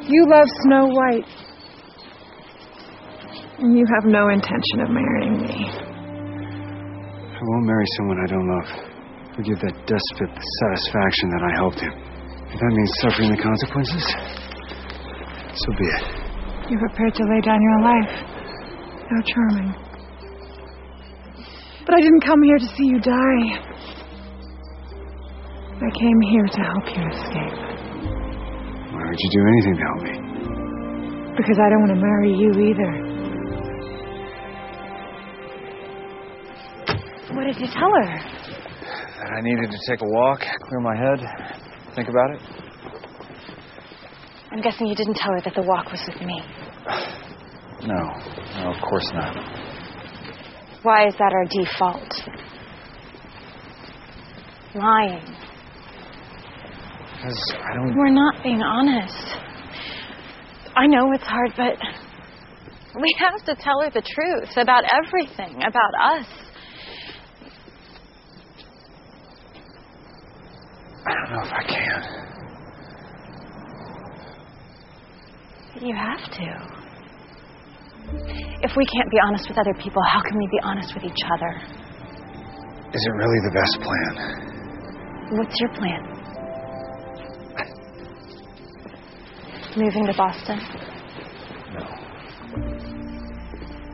You love Snow White. And you have no intention of marrying me. I won't marry someone I don't love. Or give that despot the satisfaction that I helped him. If that means suffering the consequences, so be it. You're prepared to lay down your life. How charming. But I didn't come here to see you die. I came here to help you escape. Why would you do anything to help me? Because I don't want to marry you either. What did you tell her? That I needed to take a walk, clear my head, think about it. I'm guessing you didn't tell her that the walk was with me. No, of course not. Why is that our default? Lying. Because I don't... We're not being honest. I know it's hard, but we have to tell her the truth about everything, about us. I don't know if I can. You have to. If we can't be honest with other people, how can we be honest with each other? Is it really the best plan? What's your plan? Moving to Boston?